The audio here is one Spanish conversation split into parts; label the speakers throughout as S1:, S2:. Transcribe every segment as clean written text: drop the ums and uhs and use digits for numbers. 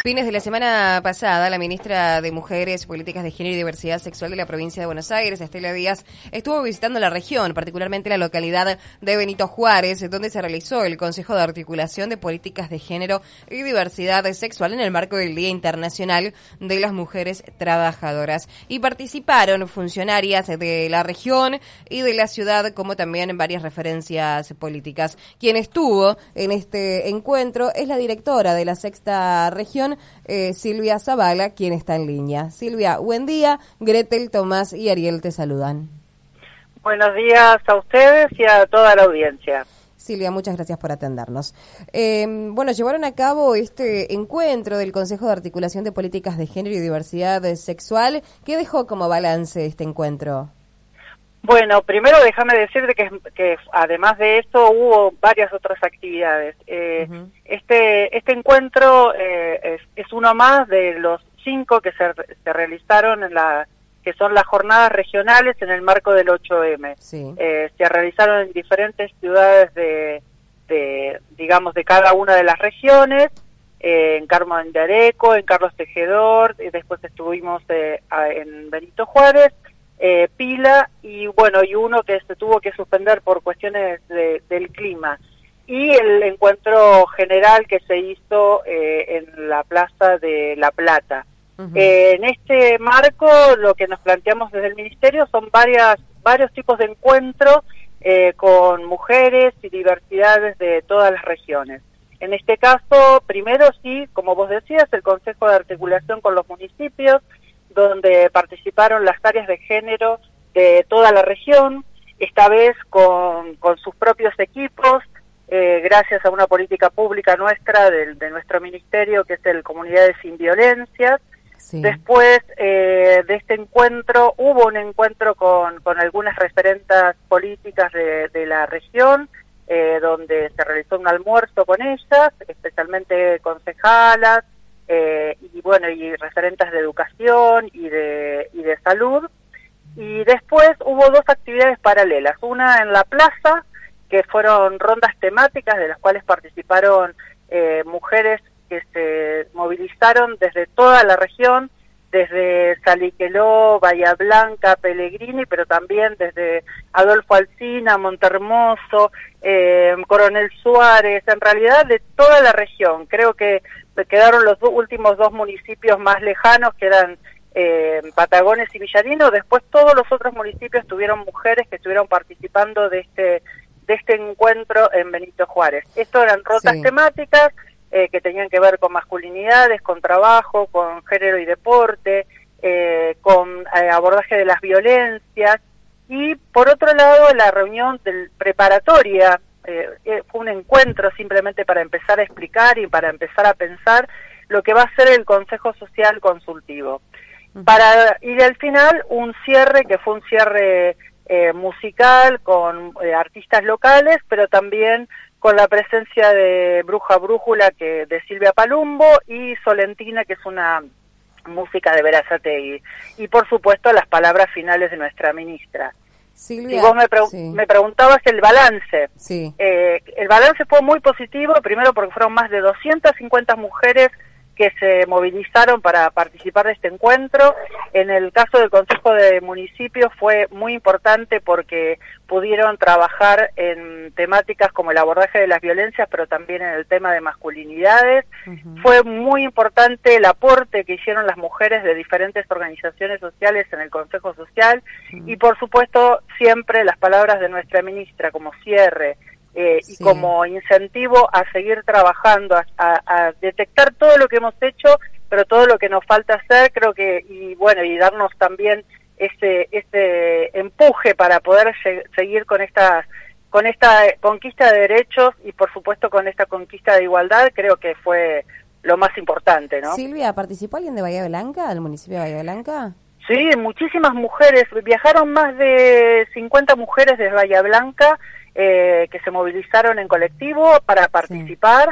S1: Fines de la semana pasada, la ministra de Mujeres, Políticas de Género y Diversidad Sexual de la provincia de Buenos Aires, Estela Díaz, estuvo visitando la región, particularmente la localidad de Benito Juárez, donde se realizó el Consejo de Articulación de Políticas de Género y Diversidad Sexual en el marco del Día Internacional de las Mujeres Trabajadoras. Y participaron funcionarias de la región y de la ciudad, como también varias referencias políticas. Quien estuvo en este encuentro es la directora de la Sexta Región, Silvia Zavala, quien está en línea. Silvia, buen día. Gretel, Tomás y Ariel te saludan.
S2: Buenos días a ustedes y a toda la audiencia.
S1: Silvia, muchas gracias por atendernos. Llevaron a cabo este encuentro del Consejo de Articulación de Políticas de Género y Diversidad Sexual. ¿Qué dejó como balance este encuentro?
S2: Bueno, primero déjame decirte que además de eso hubo varias otras actividades. Este encuentro es uno más de los 5 que se realizaron que son las jornadas regionales en el marco del 8M.
S1: Sí.
S2: Se realizaron en diferentes ciudades de cada una de las regiones, en Carmen de Areco, en Carlos Tejedor, y después estuvimos en Benito Juárez, Pila y uno que se tuvo que suspender por cuestiones del clima, y el encuentro general que se hizo en la Plaza de La Plata. En este marco lo que nos planteamos desde el Ministerio son varios tipos de encuentros con mujeres y diversidades de todas las regiones. En este caso, primero sí, como vos decías, el Consejo de Articulación con los municipios, donde participaron las áreas de género de toda la región, esta vez con sus propios equipos, gracias a una política pública nuestra, de nuestro ministerio, que es el Comunidades Sin Violencias. Sí. Después de este encuentro, hubo un encuentro con algunas referentas políticas de la región, donde se realizó un almuerzo con ellas, especialmente concejalas, y referentes de educación y de salud. Y después hubo 2 actividades paralelas, una en la plaza, que fueron rondas temáticas de las cuales participaron mujeres que se movilizaron desde toda la región, desde Saliqueló, Bahía Blanca, Pellegrini, pero también desde Adolfo Alsina, Montermoso, Coronel Suárez, en realidad de toda la región. Creo que quedaron los últimos 2 municipios más lejanos, que eran Patagones y Villarino. Después todos los otros municipios tuvieron mujeres que estuvieron participando de este encuentro en Benito Juárez. Esto eran rondas temáticas que tenían que ver con masculinidades, con trabajo, con género y deporte, con abordaje de las violencias. Y por otro lado, la reunión preparatoria fue un encuentro simplemente para empezar a explicar y para empezar a pensar lo que va a ser el Consejo Social Consultivo. Y al final un cierre que fue un cierre musical con artistas locales, pero también con la presencia de Bruja Brújula, de Silvia Palumbo, y Solentina, que es una música de Berazategui. Y por supuesto las palabras finales de nuestra ministra.
S1: Silvia,
S2: y vos me preguntabas el balance.
S1: Sí.
S2: El balance fue muy positivo, primero porque fueron más de 250 mujeres que se movilizaron para participar de este encuentro. En el caso del Consejo de Municipios fue muy importante porque pudieron trabajar en temáticas como el abordaje de las violencias, pero también en el tema de masculinidades. Fue muy importante el aporte que hicieron las mujeres de diferentes organizaciones sociales en el Consejo Social, y por supuesto siempre las palabras de nuestra ministra como cierre, y como incentivo a seguir trabajando, a detectar todo lo que hemos hecho, pero todo lo que nos falta hacer, creo que, y darnos también ese empuje para poder seguir con esta conquista de derechos y por supuesto con esta conquista de igualdad. Creo que fue lo más importante, ¿no?
S1: Silvia, ¿participó alguien de Bahía Blanca, del municipio de Bahía Blanca?
S2: Sí, muchísimas mujeres, viajaron más de 50 mujeres de Bahía Blanca, que se movilizaron en colectivo para participar.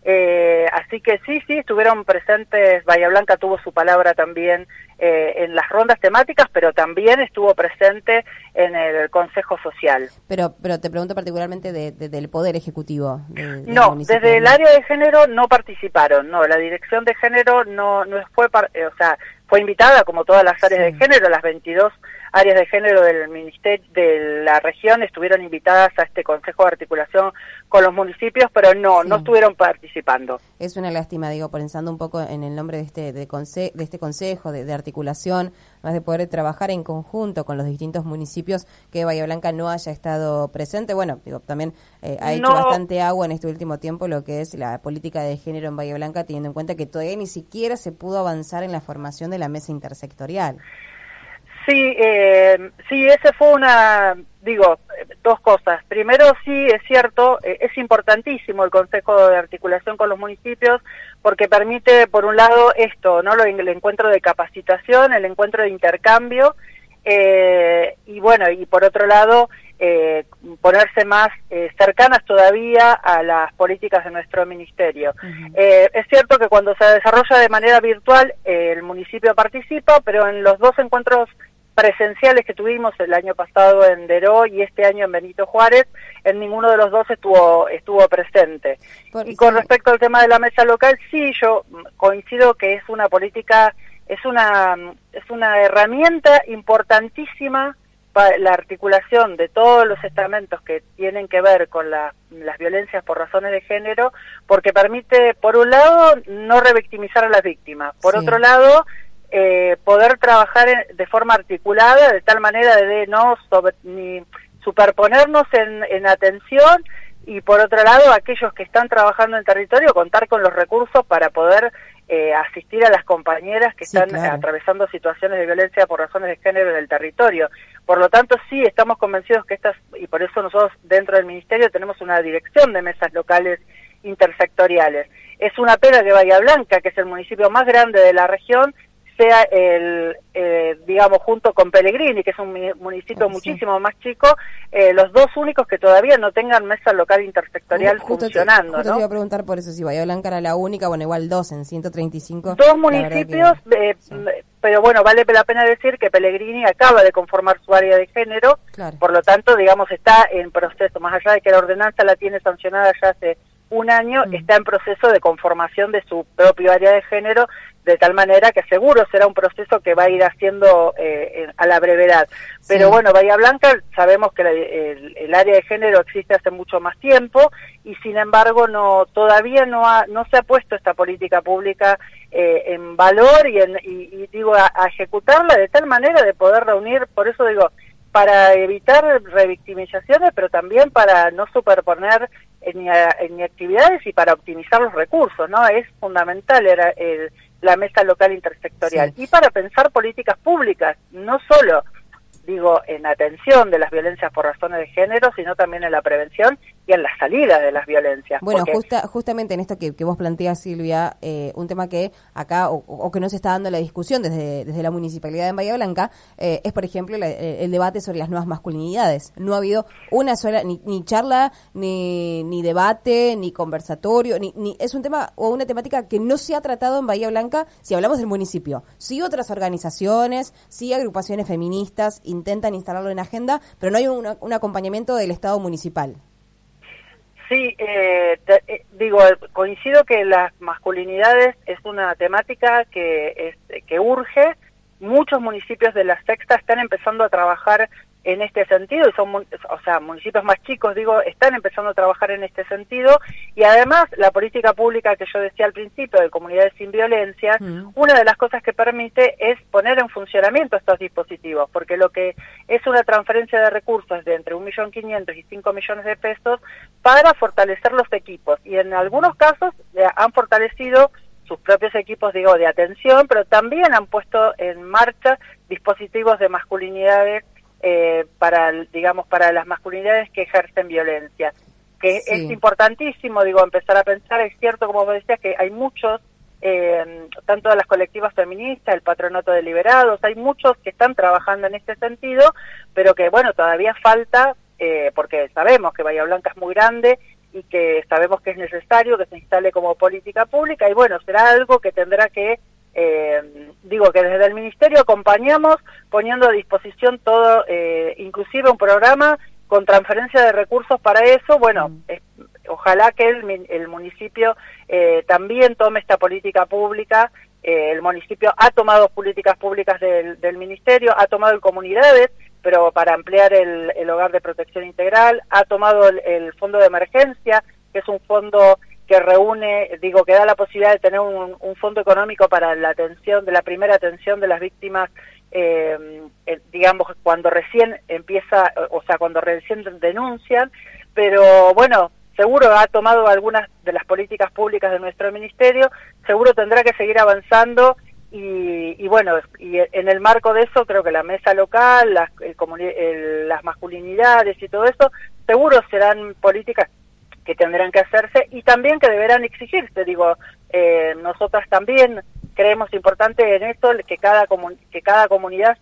S2: Así que sí, estuvieron presentes. Bahía Blanca tuvo su palabra también en las rondas temáticas, pero también estuvo presente en el Consejo Social.
S1: Pero te pregunto particularmente del Poder Ejecutivo.
S2: No, desde el área de género no participaron, no, la Dirección de Género no fue, o sea, fue invitada como todas las áreas de género, las 22 áreas de género del ministerio de la región estuvieron invitadas a este Consejo de Articulación con los municipios, pero no estuvieron participando.
S1: Es una lástima, digo, pensando un poco en el nombre de este consejo de articulación, más de poder trabajar en conjunto con los distintos municipios, que Bahía Blanca no haya estado presente. Bueno, digo, también ha hecho bastante agua en este último tiempo lo que es la política de género en Bahía Blanca, teniendo en cuenta que todavía ni siquiera se pudo avanzar en la formación de la mesa intersectorial.
S2: Sí, ese fue dos cosas. Primero, sí, es cierto, es importantísimo el Consejo de Articulación con los municipios porque permite, por un lado, esto, ¿no? El encuentro de capacitación, el encuentro de intercambio, y por otro lado, ponerse más cercanas todavía a las políticas de nuestro ministerio. Uh-huh. Es cierto que cuando se desarrolla de manera virtual, el municipio participa, pero en los dos encuentros presenciales que tuvimos el año pasado en Deró y este año en Benito Juárez, en ninguno de los dos estuvo presente. Y con respecto al tema de la mesa local, sí, yo coincido que es una política, es una herramienta importantísima para la articulación de todos los estamentos que tienen que ver con las violencias por razones de género, porque permite, por un lado, no revictimizar a las víctimas, por otro lado, poder trabajar de forma articulada, de tal manera de no ni superponernos en atención, y por otro lado, aquellos que están trabajando en territorio, contar con los recursos para poder asistir a las compañeras que están atravesando situaciones de violencia por razones de género en el territorio. Por lo tanto, sí, estamos convencidos que y por eso nosotros dentro del Ministerio tenemos una dirección de mesas locales intersectoriales. Es una pena que Bahía Blanca, que es el municipio más grande de la región, sea junto con Pellegrini, que es un municipio muchísimo más chico, los dos únicos que todavía no tengan mesa local intersectorial funcionando.
S1: Justo te iba a preguntar por eso, si Bahía Blanca era la única, bueno, igual dos en 135.
S2: Dos municipios, pero bueno, vale la pena decir que Pellegrini acaba de conformar su área de género, por lo tanto, está en proceso, más allá de que la ordenanza la tiene sancionada ya hace un año, está en proceso de conformación de su propio área de género, de tal manera que seguro será un proceso que va a ir haciendo a la brevedad. Pero bueno, Bahía Blanca, sabemos que el área de género existe hace mucho más tiempo y sin embargo todavía no se ha puesto esta política pública en valor y a ejecutarla de tal manera de poder reunir, por eso para evitar revictimizaciones, pero también para no superponer en actividades y para optimizar los recursos, ¿no? Es fundamental la mesa local intersectorial. Y para pensar políticas públicas, no solo, en atención de las violencias por razones de género, sino también en la prevención y en la salida de las violencias.
S1: Bueno, justamente en esto que vos planteas, Silvia, un tema que acá, o que no se está dando la discusión desde la Municipalidad de Bahía Blanca, es, por ejemplo, el debate sobre las nuevas masculinidades. No ha habido una sola, ni charla, ni debate, ni conversatorio, ni es un tema o una temática que no se ha tratado en Bahía Blanca si hablamos del municipio. Sí otras organizaciones, sí agrupaciones feministas intentan instalarlo en agenda, pero no hay un acompañamiento del Estado municipal.
S2: Sí, coincido que las masculinidades es una temática que urge. Muchos municipios de la Sexta están empezando a trabajar en este sentido, y son, municipios más chicos, están empezando a trabajar en este sentido, y además la política pública que yo decía al principio de comunidades sin violencia, una de las cosas que permite es poner en funcionamiento estos dispositivos, porque lo que es una transferencia de recursos de entre 1.500.000 y 5 millones de pesos para fortalecer los equipos, y en algunos casos han fortalecido sus propios equipos, de atención, pero también han puesto en marcha dispositivos de masculinidades para las masculinidades que ejercen violencia, que es importantísimo, empezar a pensar. Es cierto, como vos decías, que hay muchos, tanto de las colectivas feministas, el Patronato de Liberados, hay muchos que están trabajando en este sentido, pero que todavía falta, porque sabemos que Bahía Blanca es muy grande y que sabemos que es necesario que se instale como política pública, y bueno, será algo que tendrá que, que desde el Ministerio acompañamos poniendo a disposición todo, inclusive un programa con transferencia de recursos para eso. Bueno, ojalá que el municipio también tome esta política pública. El municipio ha tomado políticas públicas del Ministerio, ha tomado en comunidades, pero para ampliar el hogar de protección integral, ha tomado el fondo de emergencia, que es un fondo que reúne, que da la posibilidad de tener un fondo económico para la atención, de la primera atención de las víctimas, cuando recién empieza, cuando recién denuncian, pero bueno, seguro ha tomado algunas de las políticas públicas de nuestro ministerio, seguro tendrá que seguir avanzando y en el marco de eso creo que la mesa local, las masculinidades y todo eso, seguro serán políticas que tendrán que hacerse y también que deberán exigirse. Nosotras también creemos importante en esto que cada comunidad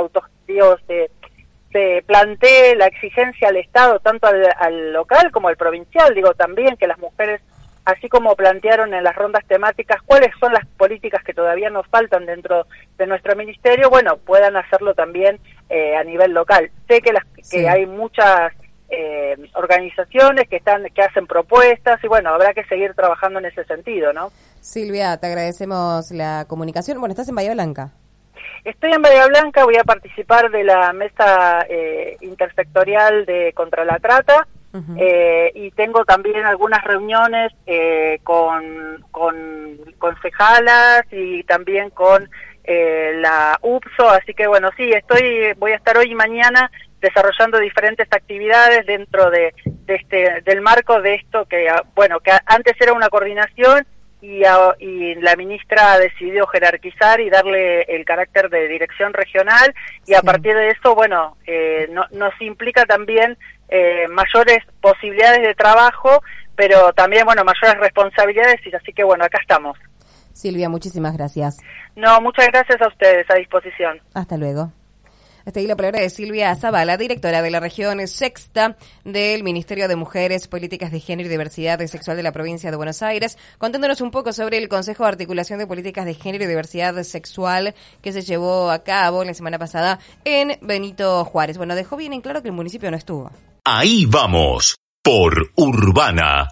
S2: se plantee la exigencia al Estado, tanto al local como al provincial. También que las mujeres, así como plantearon en las rondas temáticas cuáles son las políticas que todavía nos faltan dentro de nuestro ministerio, puedan hacerlo también a nivel local. Sé que hay muchas organizaciones que hacen propuestas y habrá que seguir trabajando en ese sentido, ¿no?
S1: Silvia, te agradecemos la comunicación. Estás en Bahía Blanca.
S2: Estoy en Bahía Blanca, voy a participar de la mesa intersectorial contra la trata. Y tengo también algunas reuniones con concejalas y también con la UPSO, así que sí, voy a estar hoy y mañana desarrollando diferentes actividades dentro del marco de esto que antes era una coordinación y la ministra decidió jerarquizar y darle el carácter de dirección regional y a partir de eso, nos implica también mayores posibilidades de trabajo, pero también, mayores responsabilidades, y así que, acá estamos.
S1: Silvia, muchísimas gracias.
S2: No, muchas gracias a ustedes, a disposición.
S1: Hasta luego. Hasta ahí la palabra de Silvia Zavala, directora de la región sexta del Ministerio de Mujeres, Políticas de Género y Diversidad Sexual de la provincia de Buenos Aires, contándonos un poco sobre el Consejo de Articulación de Políticas de Género y Diversidad Sexual que se llevó a cabo la semana pasada en Benito Juárez. Dejó bien en claro que el municipio no estuvo.
S3: Ahí vamos, por Urbana